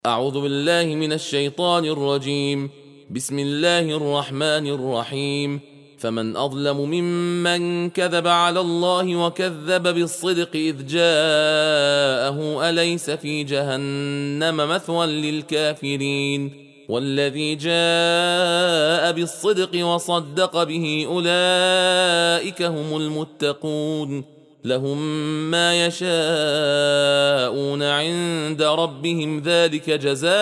أعوذ بالله من الشيطان الرجيم. بسم الله الرحمن الرحيم. فمن أظلم ممن كذب على الله وكذب بالصدق إذ جاءه أليس في جهنم مثوى للكافرين والذي جاء بالصدق وصدق به أولئك هم المتقون لهم ما يشاءون عند ربهم ذلك جزاء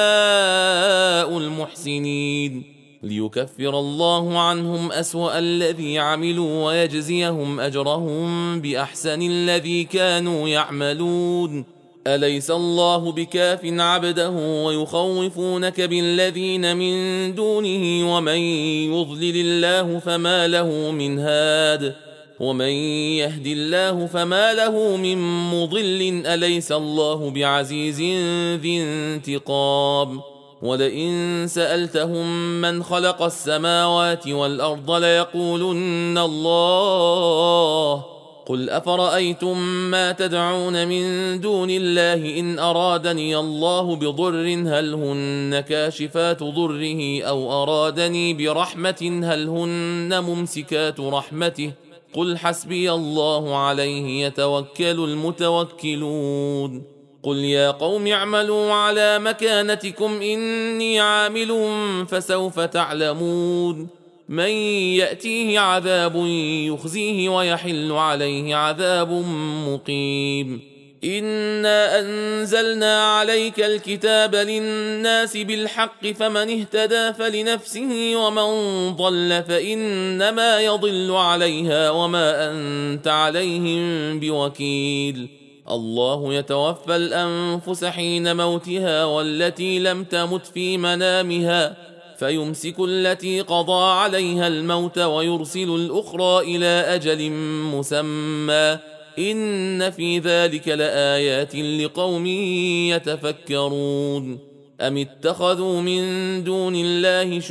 المحسنين ليكفر الله عنهم أسوأ الذي عملوا ويجزيهم أجرهم بأحسن الذي كانوا يعملون أليس الله بكاف عبده ويخوفونك بالذين من دونه ومن يضلل الله فما له من هاد ومن يهد الله فما له من مضل أليس الله بعزيز ذي انتقام ولئن سألتهم من خلق السماوات والأرض ليقولن الله قل أفرأيتم ما تدعون من دون الله إن أرادني الله بضر هل هن كاشفات ضره أو أرادني برحمة هل هن ممسكات رحمته قل حسبي الله عليه يتوكل المتوكلون قل يا قوم اعملوا على مكانتكم إني عامل فسوف تعلمون من يأتيه عذاب يخزيه ويحل عليه عذاب مقيم إنا أنزلنا عليك الكتاب للناس بالحق فمن اهتدى فلنفسه ومن ضل فإنما يضل عليها وما أنت عليهم بوكيل الله يتوفى الأنفس حين موتها والتي لم تمت في منامها فيمسك التي قضى عليها الموت ويرسل الأخرى إلى أجل مسمى إن في ذلك لآيات لقوم يتفكرون أم اتخذوا من دون الله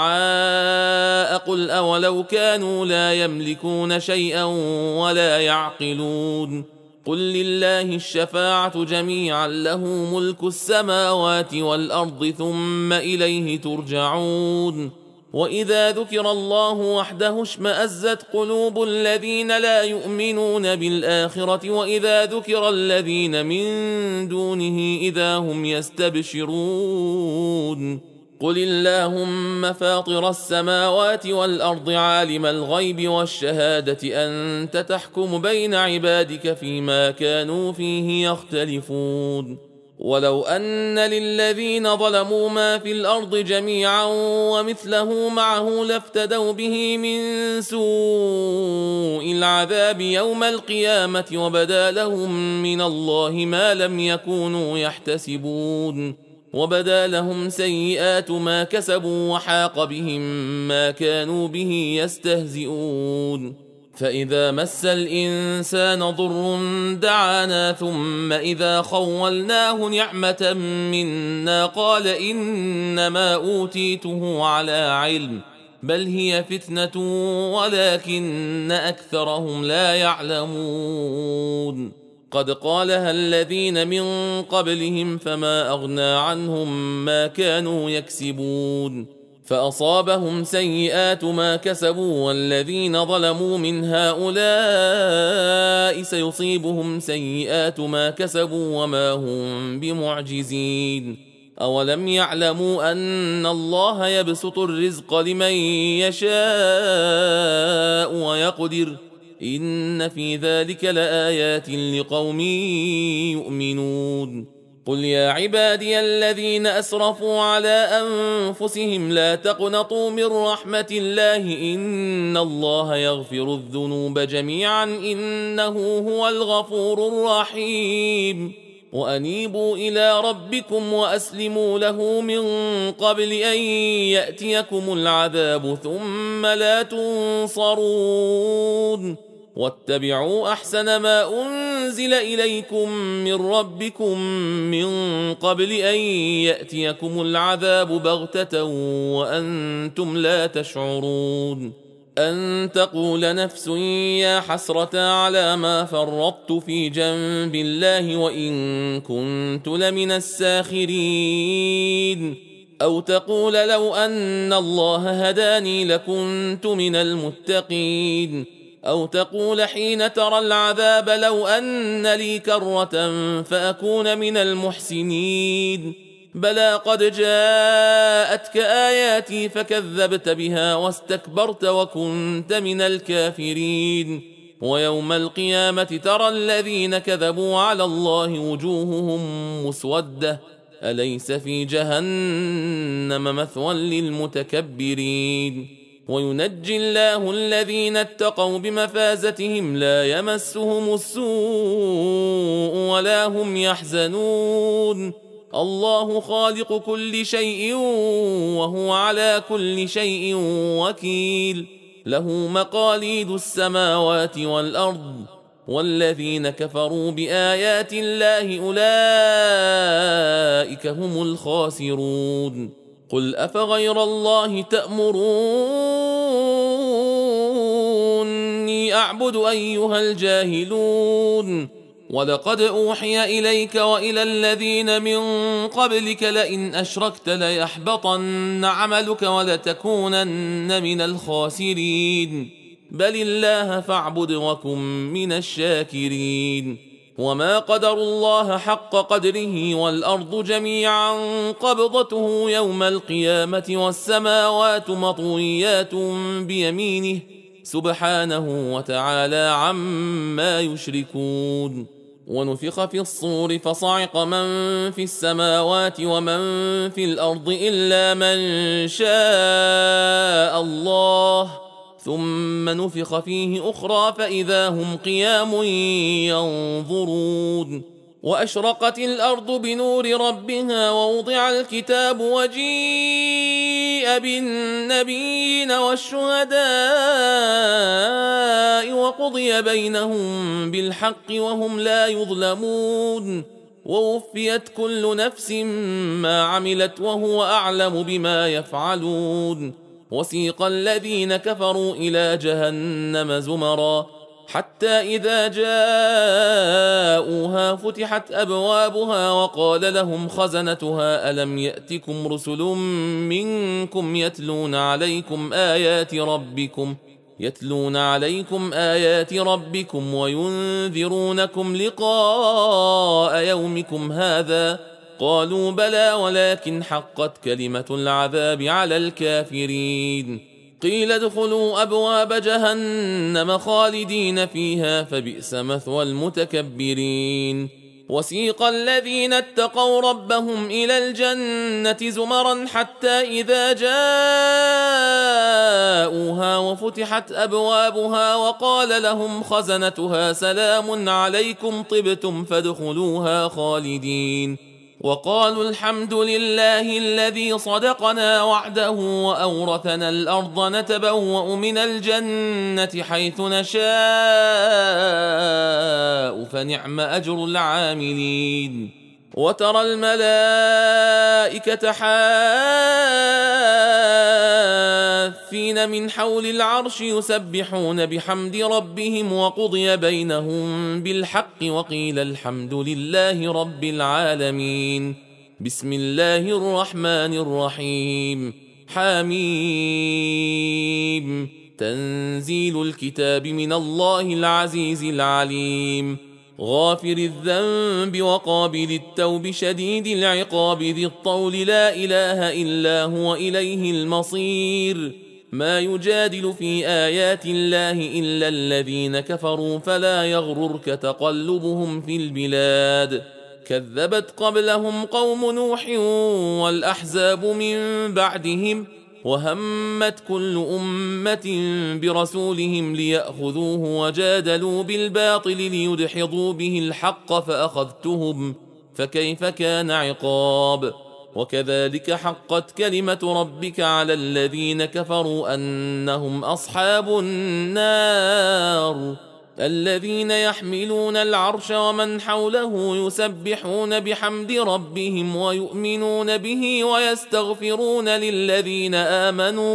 شفعاء قل أولو كانوا لا يملكون شيئا ولا يعقلون قل لله الشفاعة جميعا له ملك السماوات والأرض ثم إليه ترجعون وإذا ذكر الله وحده اشمأزت قلوب الذين لا يؤمنون بالآخرة وإذا ذكر الذين من دونه إذا هم يستبشرون قل اللهم فاطر السماوات والأرض عالم الغيب والشهادة أنت تحكم بين عبادك فيما كانوا فيه يختلفون ولو أن للذين ظلموا ما في الأرض جميعا ومثله معه لافتدوا به من سوء العذاب يوم القيامة وبدا لهم من الله ما لم يكونوا يحتسبون وبدا لهم سيئات ما كسبوا وحاق بهم ما كانوا به يستهزئون فإذا مس الإنسان ضر دعانا ثم إذا خولناه نعمة منا قال إنما أوتيته على علم بل هي فتنة ولكن أكثرهم لا يعلمون قد قالها الذين من قبلهم فما أغنى عنهم ما كانوا يكسبون فأصابهم سيئات ما كسبوا والذين ظلموا من هؤلاء سيصيبهم سيئات ما كسبوا وما هم بمعجزين أولم يعلموا أن الله يبسط الرزق لمن يشاء ويقدر إن في ذلك لآيات لقوم يؤمنون قل يا عبادي الذين أسرفوا على أنفسهم لا تقنطوا من رحمة الله إن الله يغفر الذنوب جميعا إنه هو الغفور الرحيم وأنيبوا إلى ربكم وأسلموا له من قبل أن يأتيكم العذاب ثم لا تنصرون واتبعوا أحسن ما أنزل إليكم من ربكم من قبل أن يأتيكم العذاب بغتة وأنتم لا تشعرون أن تقول نفس يا حسرة على ما فرطت في جنب الله وإن كنت لمن الساخرين، أو تقول لو أن الله هداني لكنت من المتقين، أو تقول حين ترى العذاب لو أن لي كرة فأكون من المحسنين. بلى قد جاءتك آياتي فكذبت بها واستكبرت وكنت من الكافرين. ويوم القيامة ترى الذين كذبوا على الله وجوههم مسودة أليس في جهنم مثوى للمتكبرين. وينجي الله الذين اتقوا بمفازتهم لا يمسهم السوء ولا هم يحزنون. الله خالق كل شيء وهو على كل شيء وكيل، له مقاليد السماوات والأرض، والذين كفروا بآيات الله أولئك هم الخاسرون. قل أفغير الله تأمروني أعبد أيها الجاهلون؟ ولقد أوحي إليك وإلى الذين من قبلك لئن أشركت ليحبطن عملك ولتكونن من الخاسرين. بل الله فاعبد وكن من الشاكرين. وما قدروا الله حق قدره والأرض جميعا قبضته يوم القيامة والسماوات مطويات بيمينه سبحانه وتعالى عما يشركون. ونفخ في الصور فصعق من في السماوات ومن في الأرض إلا من شاء الله، ثم نفخ فيه أخرى فإذا هم قيام ينظرون. وأشرقت الأرض بنور ربها ووضع الكتاب وجيء بالنبيين والشهداء وقضي بينهم بالحق وهم لا يظلمون. ووفيت كل نفس ما عملت وهو أعلم بما يفعلون. وسيق الذين كفروا إلى جهنم زمرا حتى إذا جاءوها فتحت أبوابها وقال لهم خزنتها ألم يأتكم رسل منكم يتلون عليكم آيات ربكم وينذرونكم لقاء يومكم هذا؟ قالوا بلى ولكن حقت كلمة العذاب على الكافرين. قيل ادخلوا أبواب جهنم خالدين فيها فبئس مثوى المتكبرين. وسيق الذين اتقوا ربهم إلى الجنة زمرا حتى إذا جاءوها وفتحت أبوابها وقال لهم خزنتها سلام عليكم طبتم فادخلوها خالدين. وقالوا الحمد لله الذي صدقنا وعده وأورثنا الأرض نتبوأ من الجنة حيث نشاء فنعم أجر العاملين. وترى الملائكة حافين من حول العرش يسبحون بحمد ربهم وقضي بينهم بالحق وقيل الحمد لله رب العالمين. بسم الله الرحمن الرحيم. حميم. تنزيل الكتاب من الله العزيز العليم. غافر الذنب وقابل التوب شديد العقاب ذي الطول لا إله إلا هو إليه المصير. ما يجادل في آيات الله إلا الذين كفروا فلا يغررك تقلبهم في البلاد. كذبت قبلهم قوم نوح والأحزاب من بعدهم وهمت كل أمة برسولهم ليأخذوه وجادلوا بالباطل ليدحضوا به الحق فأخذتهم فكيف كان عقاب. وكذلك حقت كلمة ربك على الذين كفروا أنهم أصحاب النار. الذين يحملون العرش ومن حوله يسبحون بحمد ربهم ويؤمنون به ويستغفرون للذين آمنوا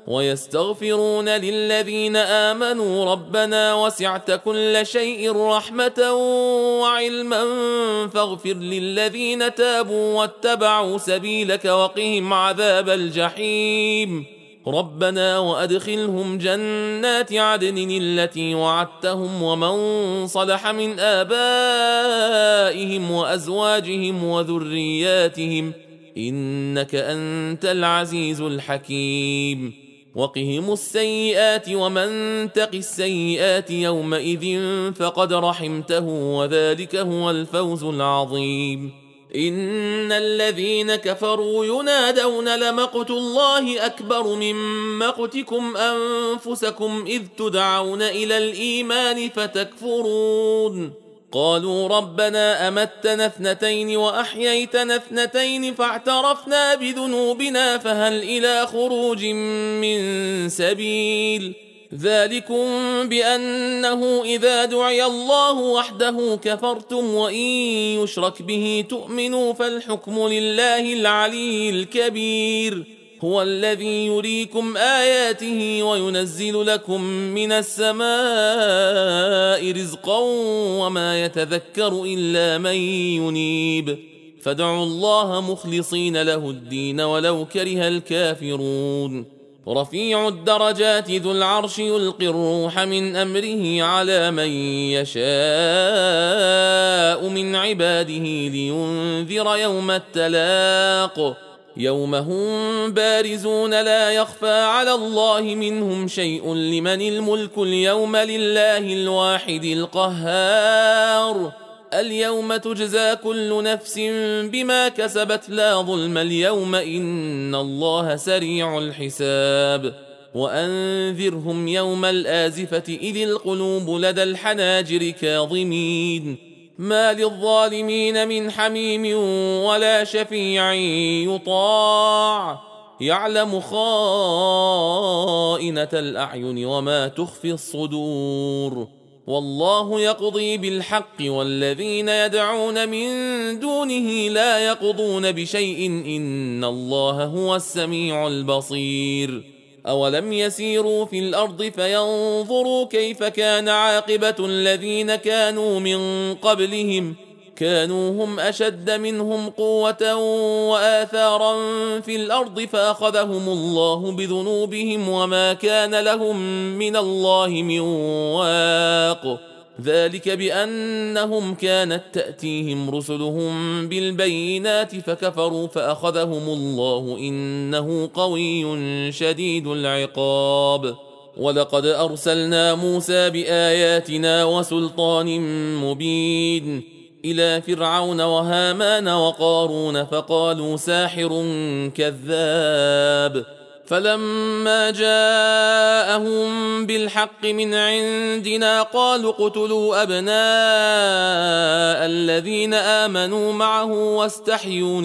ويستغفرون للذين آمنوا ربنا وسعت كل شيء رحمة وعلما فاغفر للذين تابوا واتبعوا سبيلك وقهم عذاب الجحيم ربنا وأدخلهم جنات عدن التي وعدتهم ومن صلح من آبائهم وأزواجهم وذرياتهم إنك أنت العزيز الحكيم وقهم السيئات ومن تق السيئات يومئذ فقد رحمته وذلك هو الفوز العظيم إن الذين كفروا ينادون لمقت الله أكبر من مقتكم أنفسكم إذ تدعون إلى الإيمان فتكفرون قالوا ربنا أمتنا 2 وأحييتنا 2 فاعترفنا بذنوبنا فهل إلى خروج من سبيل ذلكم بأنه إذا دعي الله وحده كفرتم وإن يشرك به تؤمنوا فالحكم لله العلي الكبير هو الذي يريكم آياته وينزل لكم من السماء رزقا وما يتذكر إلا من ينيب فادعوا الله مخلصين له الدين ولو كره الكافرون رفيع الدرجات ذو العرش يلقي الروح من أمره على من يشاء من عباده لينذر يوم التلاق يوم هم بارزون لا يخفى على الله منهم شيء لمن الملك اليوم لله الواحد القهار اليوم تجزى كل نفس بما كسبت لا ظلم اليوم إن الله سريع الحساب وأنذرهم يوم الآزفة إذ القلوب لدى الحناجر كاظمين ما للظالمين من حميم ولا شفيع يطاع يعلم خائنة الأعين وما تخفي الصدور والله يقضي بالحق والذين يدعون من دونه لا يقضون بشيء إن الله هو السميع البصير أولم يسيروا في الأرض فينظروا كيف كان عاقبة الذين كانوا من قبلهم كانوا هم أشد منهم قوة وآثارا في الأرض فأخذهم الله بذنوبهم وما كان لهم من الله من واق ذلك بأنهم كانت تأتيهم رسلهم بالبينات فكفروا فأخذهم الله إنه قوي شديد العقاب ولقد أرسلنا موسى بآياتنا وسلطان مبين إلى فرعون وهامان وقارون فقالوا ساحر كذاب فلما جاءهم بالحق من عندنا قالوا اقتلوا أبناء الذين آمنوا معه واستحيوا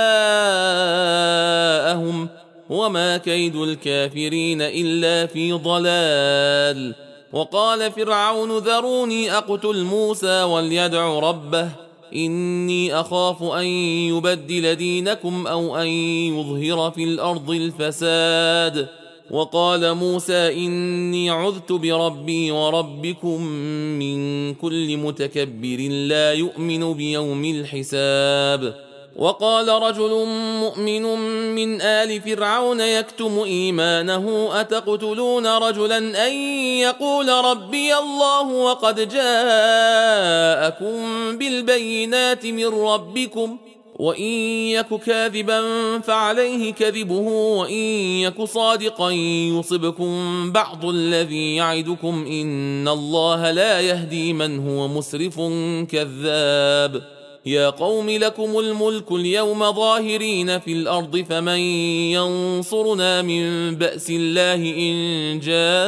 نساءهم وما كيد الكافرين إلا في ضلال وقال فرعون ذروني أقتل موسى وليدع ربه إني أخاف أن يبدل دينكم أو أن يظهر في الأرض الفساد وقال موسى إني عذت بربي وربكم من كل متكبر لا يؤمن بيوم الحساب وقال رجل مؤمن من آل فرعون يكتم إيمانه أتقتلون رجلا أن يقول ربي الله وقد جاءكم بالبينات من ربكم وإن يك كاذبا فعليه كذبه وإن يك صادقا يصبكم بعض الذي يعدكم إن الله لا يهدي من هو مسرف كذاب يا قوم لكم الملك اليوم ظاهرين في الأرض فمن ينصرنا من بأس الله إن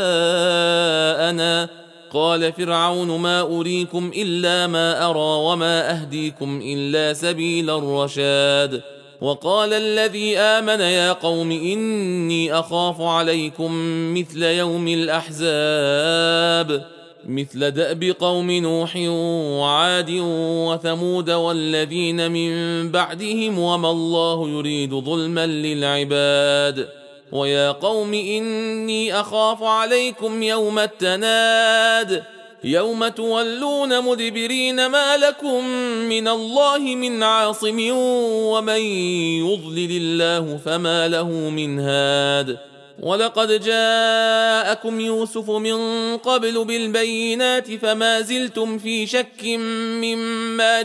جاءنا قال فرعون ما أريكم إلا ما أرى وما أهديكم إلا سبيل الرشاد وقال الذي آمن يا قوم إني أخاف عليكم مثل يوم الأحزاب مثل دأب قوم نوح وعاد وثمود والذين من بعدهم وما الله يريد ظلما للعباد ويا قوم إني أخاف عليكم يوم التناد يوم تولون مدبرين ما لكم من الله من عاصم ومن يضلل الله فما له من هاد ولقد جاءكم يوسف من قبل بالبينات فما زلتم في شك مما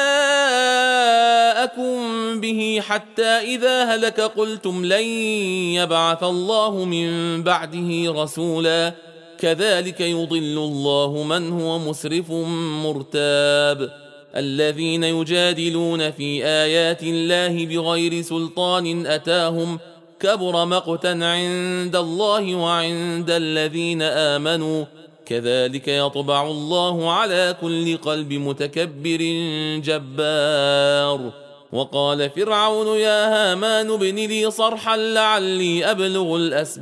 جاءكم به حتى إذا هلك قلتم لن يبعث الله من بعده رسولا كذلك يضل الله من هو مسرف مرتاب الذين يجادلون في آيات الله بغير سلطان أتاهم كبر مقتا عند الله وعند الذين آمنوا كذلك يطبع الله على كل قلب متكبر جبار وقال فرعون يا هامان ابن لي صرحا لعلي أبلغ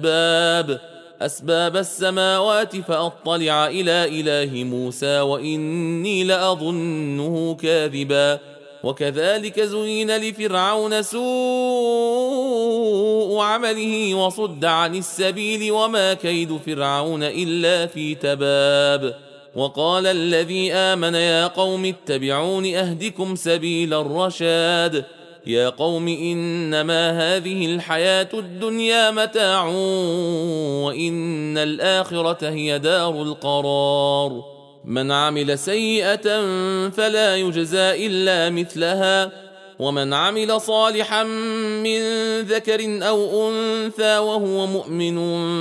أسباب السماوات فأطلع إلى إله موسى وإني لأظنه كاذبا وكذلك زين لفرعون سوء عمله وصد عن السبيل وما كيد فرعون إلا في تباب وقال الذي آمن يا قوم اتبعون أهدكم سبيل الرشاد يا قوم إنما هذه الحياة الدنيا متاع وإن الآخرة هي دار القرار من عمل سيئة فلا يجزى إلا مثلها ومن عمل صالحا من ذكر أو أنثى وهو مؤمن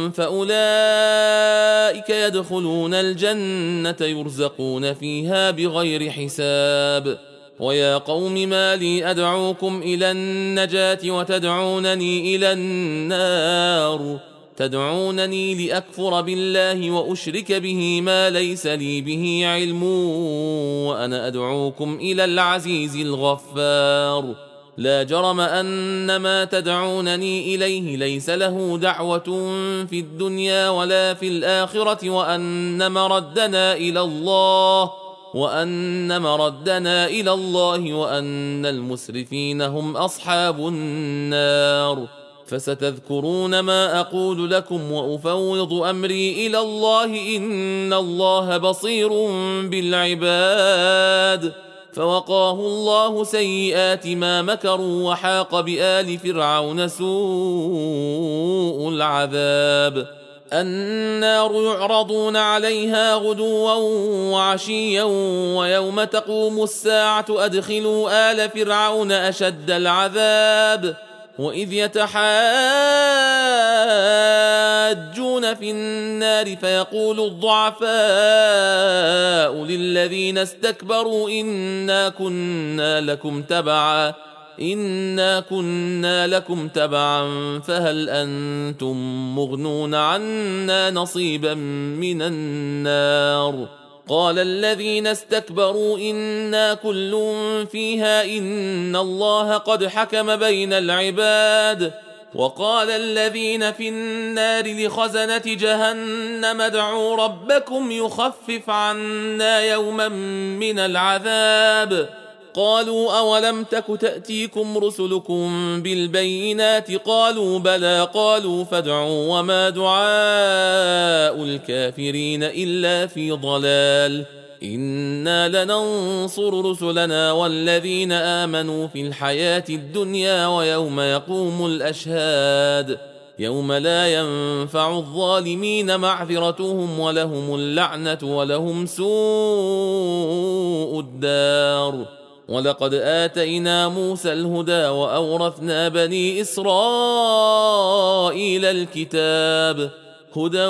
فأولئك يدخلون الجنة يرزقون فيها بغير حساب ويا قوم ما لي أدعوكم إلى النجاة وتدعونني إلى النار تدعونني لأكفر بالله وأشرك به ما ليس لي به علم وأنا أدعوكم إلى العزيز الغفار لا جرم أن ما تدعونني إليه ليس له دعوة في الدنيا ولا في الآخرة وأن مردنا إلى الله وأن المسرفين هم أصحاب النار فستذكرون ما أقول لكم وأفوض أمري إلى الله إن الله بصير بالعباد فوقاه الله سيئات ما مكروا وحاق بآل فرعون سوء العذاب النار يعرضون عليها غدوا وعشيا ويوم تقوم الساعة أدخلوا آل فرعون أشد العذاب وإذ يتحاجون في النار فيقول الضعفاء للذين استكبروا إنا كنا لكم تبعا فهل أنتم مغنون عنا نصيبا من النار قال الذين استكبروا إنا كل فيها إن الله قد حكم بين العباد وقال الذين في النار لخزنة جهنم ادعوا ربكم يخفف عنا يوما من العذاب قالوا أولم تك تأتيكم رسلكم بالبينات قالوا بلى قالوا فادعوا وما دعاء الكافرين إلا في ضلال إنا لننصر رسلنا والذين آمنوا في الحياة الدنيا ويوم يقوم الأشهاد يوم لا ينفع الظالمين معذرتهم ولهم اللعنة ولهم سوء الدار ولقد آتينا موسى الهدى وأورثنا بني إسرائيل الكتاب هدى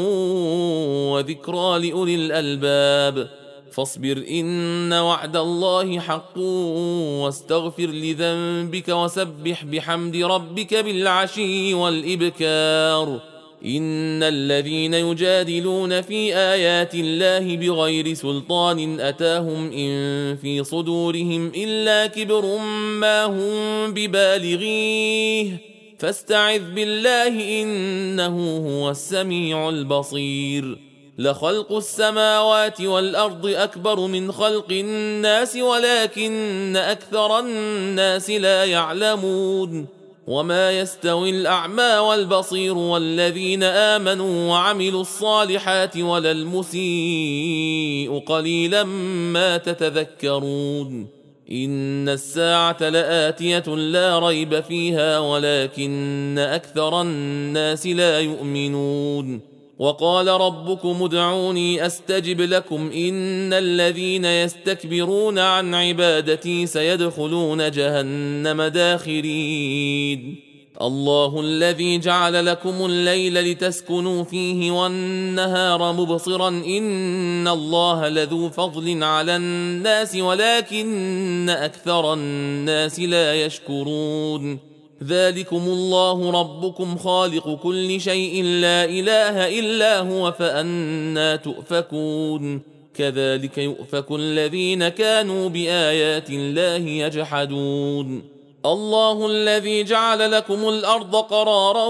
وذكرى لأولي الألباب فاصبر إن وعد الله حق واستغفر لذنبك وسبح بحمد ربك بالعشي والإبكار إن الذين يجادلون في آيات الله بغير سلطان أتاهم إن في صدورهم إلا كبر ما هم ببالغيه فاستعذ بالله إنه هو السميع البصير لخلق السماوات والأرض أكبر من خلق الناس ولكن أكثر الناس لا يعلمون وما يستوي الأعمى والبصير والذين آمنوا وعملوا الصالحات ولا المسيء قليلا ما تتذكرون إن الساعة لآتية لا ريب فيها ولكن أكثر الناس لا يؤمنون وقال ربكم ادعوني أستجب لكم إن الذين يستكبرون عن عبادتي سيدخلون جهنم داخرين الله الذي جعل لكم الليل لتسكنوا فيه والنهار مبصرا إن الله لذو فضل على الناس ولكن أكثر الناس لا يشكرون ذلكم الله ربكم خالق كل شيء لا إله إلا هو فأنى تؤفكون كذلك يؤفك الذين كانوا بآيات الله يجحدون الله الذي جعل لكم الأرض قرارا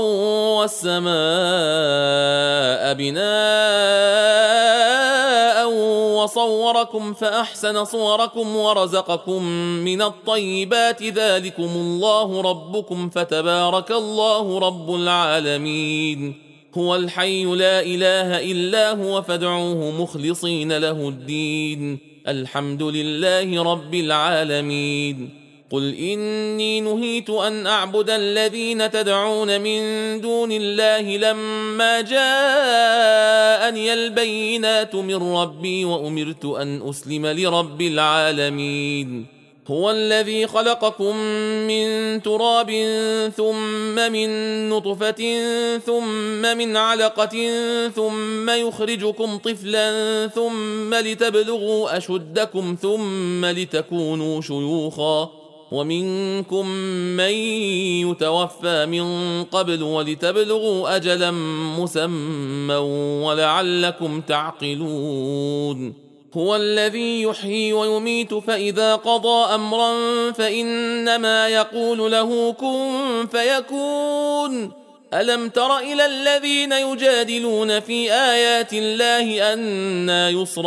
والسماء بناء وصوركم فأحسن صوركم ورزقكم من الطيبات ذلكم الله ربكم فتبارك الله رب العالمين هو الحي لا إله إلا هو فادعوه مخلصين له الدين الحمد لله رب العالمين قل إني نهيت أن أعبد الذين تدعون من دون الله لما جاءني البينات من ربي وأمرت أن أسلم لرب العالمين هو الذي خلقكم من تراب ثم من نطفة ثم من علقة ثم يخرجكم طفلا ثم لتبلغوا أشدكم ثم لتكونوا شيوخا ومنكم من يتوفى من قبل ولتبلغوا أجلا مسمى ولعلكم تعقلون هو الذي يحيي ويميت فإذا قضى أمرا فإنما يقول له كن فيكون ألم تر إلى الذين يجادلون في آيات الله أنى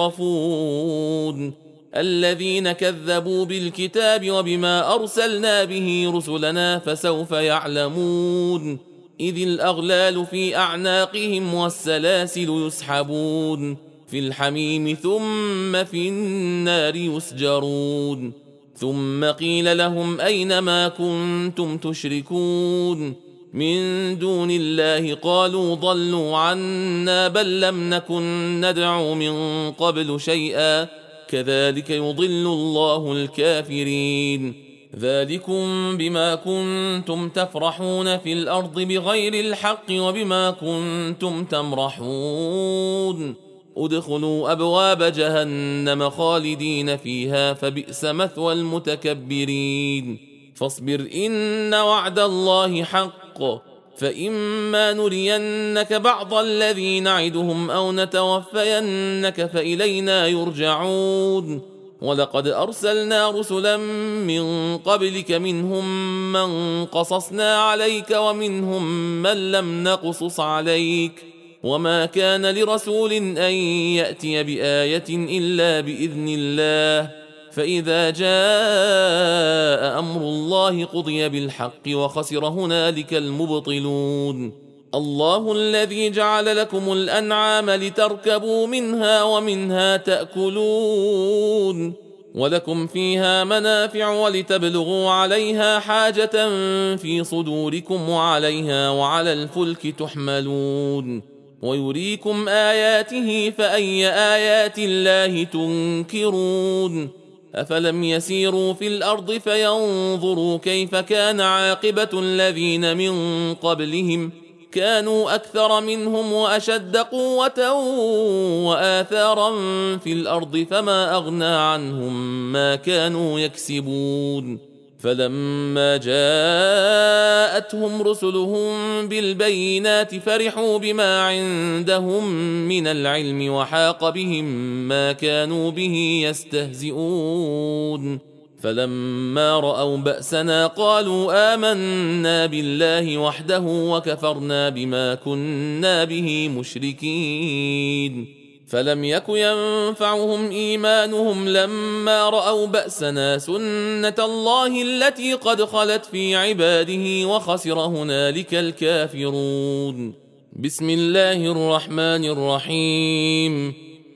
يصرفون الذين كذبوا بالكتاب وبما أرسلنا به رسلنا فسوف يعلمون إذ الأغلال في أعناقهم والسلاسل يسحبون في الحميم ثم في النار يسجرون ثم قيل لهم أين ما كنتم تشركون من دون الله قالوا ضلوا عنا بل لم نكن ندعو من قبل شيئا كذلك يضل الله الكافرين ذلكم بما كنتم تفرحون في الأرض بغير الحق وبما كنتم تمرحون ادخلوا أبواب جهنم خالدين فيها فبئس مثوى المتكبرين فاصبر إن وعد الله حق فإما نرينك بعض الذي نعدهم أو نتوفينك فإلينا يرجعون ولقد أرسلنا رسلا من قبلك منهم من قصصنا عليك ومنهم من لم نقصص عليك وما كان لرسول أن يأتي بآية إلا بإذن الله فإذا جاء أمر الله قضي بالحق وخسر هنالك المبطلون الله الذي جعل لكم الأنعام لتركبوا منها ومنها تأكلون ولكم فيها منافع ولتبلغوا عليها حاجة في صدوركم وعليها وعلى الفلك تحملون ويريكم آياته فأي آيات الله تنكرون أفلم يسيروا في الأرض فينظروا كيف كان عاقبة الذين من قبلهم كانوا أكثر منهم وأشد قوة وآثارا في الأرض فما أغنى عنهم ما كانوا يكسبون فلما جاءتهم رسلهم بالبينات فرحوا بما عندهم من العلم وحاق بهم ما كانوا به يستهزئون فلما رأوا بأسنا قالوا آمنا بالله وحده وكفرنا بما كنا به مشركين فلم يك ينفعهم إيمانهم لما رأوا بأسنا سنة الله التي قد خلت في عباده وخسر هنالك الكافرون. بسم الله الرحمن الرحيم.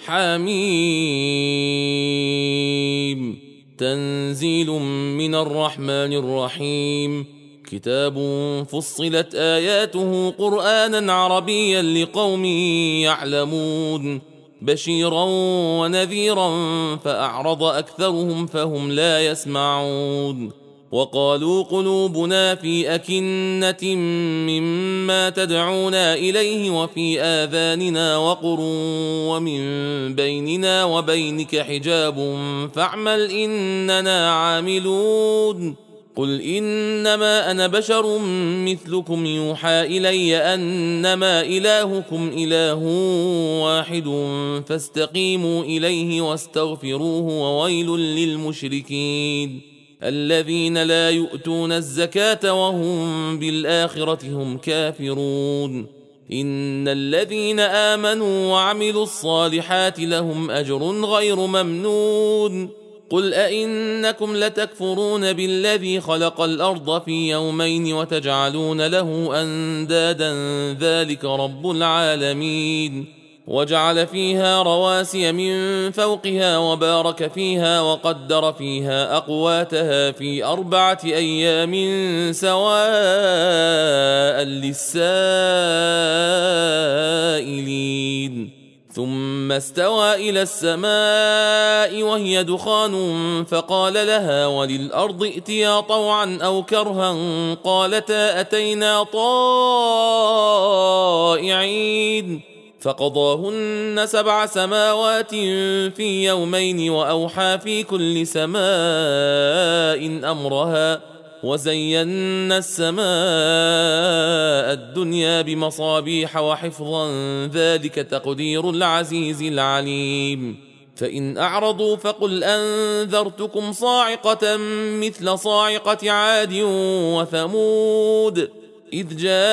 حميم. تنزيل من الرحمن الرحيم. كتاب فصلت آياته قرآنا عربيا لقوم يعلمون، بشيرا ونذيرا فأعرض أكثرهم فهم لا يسمعون. وقالوا قلوبنا في أكنة مما تدعونا إليه وفي آذاننا وقر ومن بيننا وبينك حجاب فاعمل إننا عاملون. قل إنما أنا بشر مثلكم يوحى إلي أنما إلهكم إله واحد فاستقيموا إليه واستغفروه وويل للمشركين الذين لا يؤتون الزكاة وهم بالآخرة هم كافرون. إن الذين آمنوا وعملوا الصالحات لهم أجر غير ممنون. قل أئنكم لتكفرون بالذي خلق الأرض في يومين وتجعلون له أندادا ذلك رب العالمين. وجعل فيها رواسي من فوقها وبارك فيها وقدر فيها أقواتها في 4 أيام سواء للسائلين. ثم استوى إلى السماء وهي دخان فقال لها وللأرض ائتيا طوعا أو كرها قالتا أتينا طائعين. فقضاهن 7 سماوات في يومين وأوحى في كل سماء أمرها وزينا السماء الدنيا بمصابيح وحفظا ذلك تقدير العزيز العليم. فإن أعرضوا فقل أنذرتكم صاعقة مثل صاعقة عاد وثمود إذ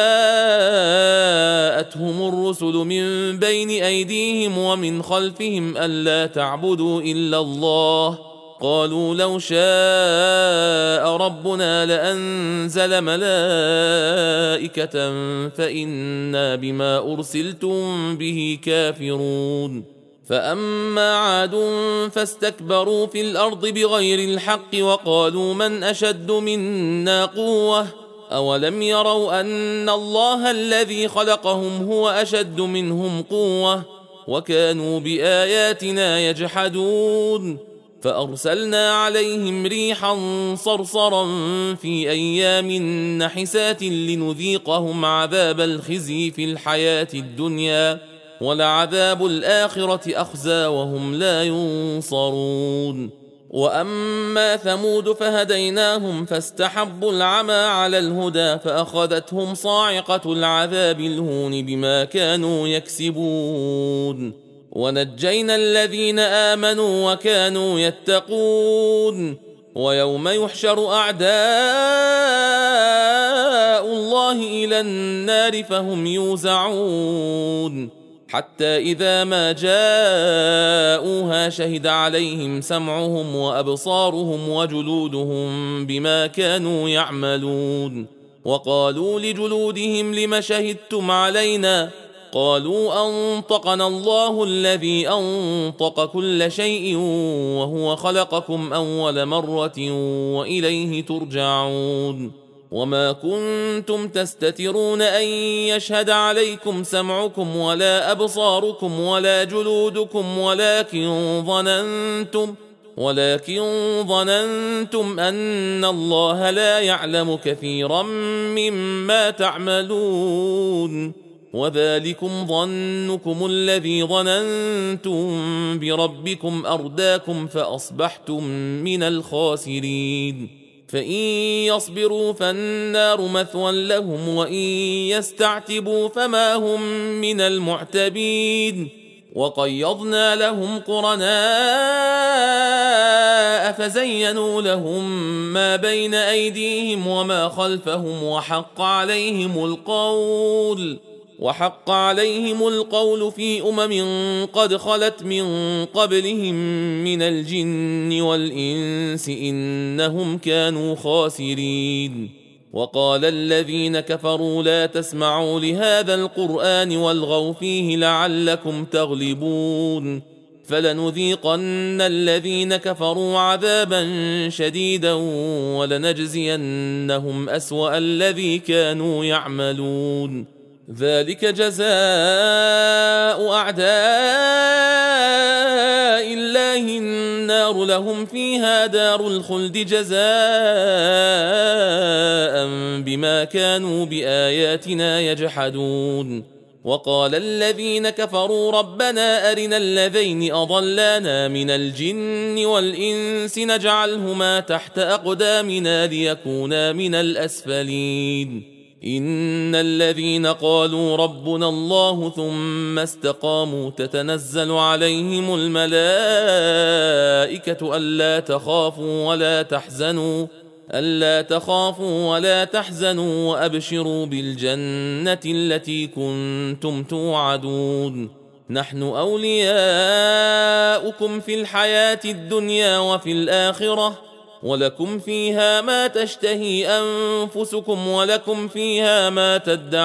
جاءتهم الرسل من بين أيديهم ومن خلفهم ألا تعبدوا إلا الله قالوا لو شاء ربنا لأنزل ملائكة فإنا بما أرسلتم به كافرون. فأما عاد فاستكبروا في الأرض بغير الحق وقالوا من أشد منا قوة أولم يروا أن الله الذي خلقهم هو أشد منهم قوة وكانوا بآياتنا يجحدون. فأرسلنا عليهم ريحا صرصرا في أيام نحسات لنذيقهم عذاب الخزي في الحياة الدنيا ولعذاب الآخرة أخزى وهم لا ينصرون. وأما ثمود فهديناهم فاستحبوا العمى على الهدى فأخذتهم صاعقة العذاب الهون بما كانوا يكسبون. ونجينا الذين آمنوا وكانوا يتقون. ويوم يحشر أعداء الله إلى النار فهم يوزعون حتى إذا ما جاءوها شهد عليهم سمعهم وأبصارهم وجلودهم بما كانوا يعملون. وقالوا لجلودهم لم شهدتم علينا قالوا أنطقنا الله الذي أنطق كل شيء وهو خلقكم أول مرة وإليه ترجعون. وما كنتم تستترون أن يشهد عليكم سمعكم ولا أبصاركم ولا جلودكم ولكن ظننتم أن الله لا يعلم كثيرا مما تعملون. وذلكم ظنكم الذي ظننتم بربكم أرداكم فأصبحتم من الخاسرين. فإن يصبروا فالنار مثوى لهم وإن يستعتبوا فما هم من المعتبين. وقيضنا لهم قرناء فزينوا لهم ما بين أيديهم وما خلفهم وحق عليهم القول وحق عليهم القول في قد خلت من قبلهم من الجن والإنس إنهم كانوا خاسرين. وقال الذين كفروا لا تسمعوا لهذا القرآن والغوا فيه لعلكم تغلبون فلنذيقن الذين كفروا عذابا شديدا ولنجزينهم أسوأ الذي كانوا يعملون. ذلك جزاء أعداء الله النار لهم فيها دار الخلد جزاء بما كانوا بآياتنا يجحدون. وقال الذين كفروا ربنا أرنا الذين أضلانا من الجن والإنس نجعلهما تحت أقدامنا ليكونا من الأسفلين. إن الذين قالوا ربنا الله ثم استقاموا تتنزل عليهم الملائكة ألا تخافوا ولا تحزنوا وأبشروا بالجنة التي كنتم توعدون. نحن أولياؤكم في الحياة الدنيا وفي الآخرة ولكم فيها ما تشتهي أنفسكم ولكم فيها ما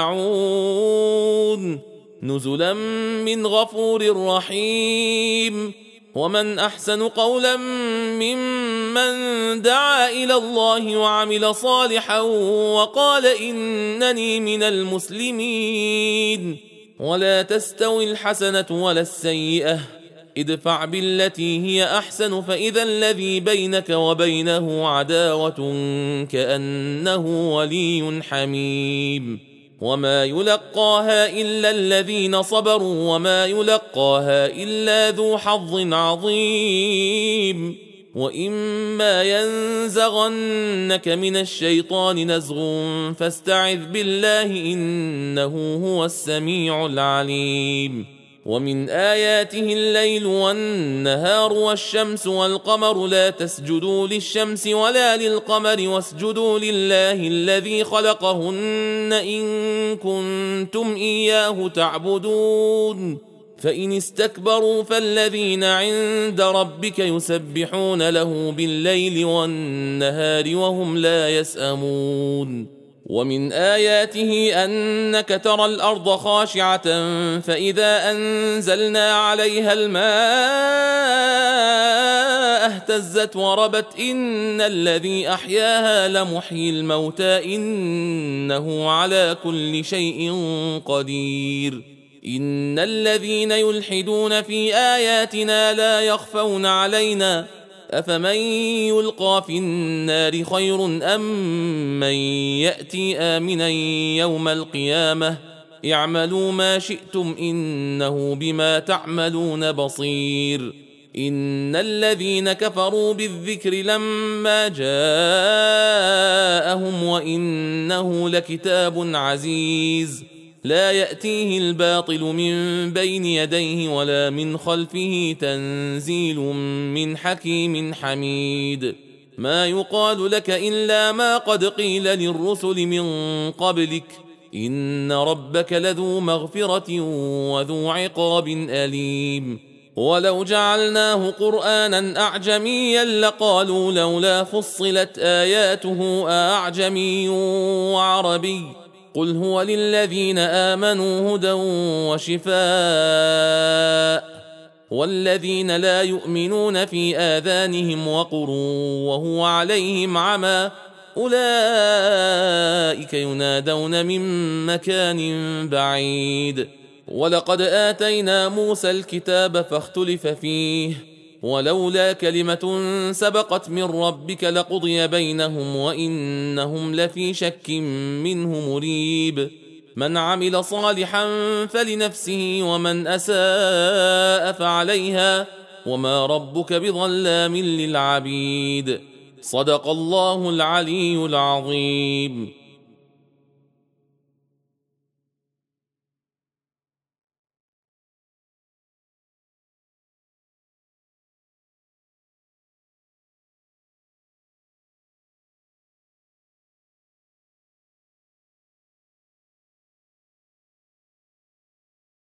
تدعون نزلا من غفور رحيم. ومن أحسن قولا ممن دعا إلى الله وعمل صالحا وقال إنني من المسلمين. ولا تستوي الحسنة ولا السيئة ادفع بالتي هي أحسن فإذا الذي بينك وبينه عداوة كأنه ولي حميم. وما يلقاها إلا الذين صبروا وما يلقاها إلا ذو حظ عظيم. وإما ينزغنك من الشيطان نزغ فاستعذ بالله إنه هو السميع العليم. ومن آياته الليل والنهار والشمس والقمر لا تسجدوا للشمس ولا للقمر واسجدوا لله الذي خلقهن إن كنتم إياه تعبدون. فإن استكبروا فالذين عند ربك يسبحون له بالليل والنهار وهم لا يسأمون. ومن آياته أنك ترى الأرض خاشعة فإذا أنزلنا عليها الماء اهتزت وربت إن الذي أحياها لمحيي الموتى إنه على كل شيء قدير. إن الذين يلحدون في آياتنا لا يخفون علينا أفمن يلقى في النار خير أم من يأتي آمنا يوم القيامة اعملوا ما شئتم إنه بما تعملون بصير. إن الذين كفروا بالذكر لما جاءهم وإنه لكتاب عزيز لا يأتيه الباطل من بين يديه ولا من خلفه تنزيل من حكيم حميد. ما يقال لك إلا ما قد قيل للرسل من قبلك إن ربك لذو مغفرة وذو عقاب أليم. ولو جعلناه قرآنا أعجميا لقالوا لولا فصلت آياته أعجمي وعربي قل هو للذين آمنوا هدى وشفاء والذين لا يؤمنون في آذانهم وقر وهو عليهم عمى أولئك ينادون من مكان بعيد. ولقد آتينا موسى الكتاب فاختلف فيه ولولا كلمة سبقت من ربك لقضي بينهم وإنهم لفي شك منه مريب. من عمل صالحا فلنفسه ومن أساء فعليها وما ربك بظلام للعبيد. صدق الله العلي العظيم.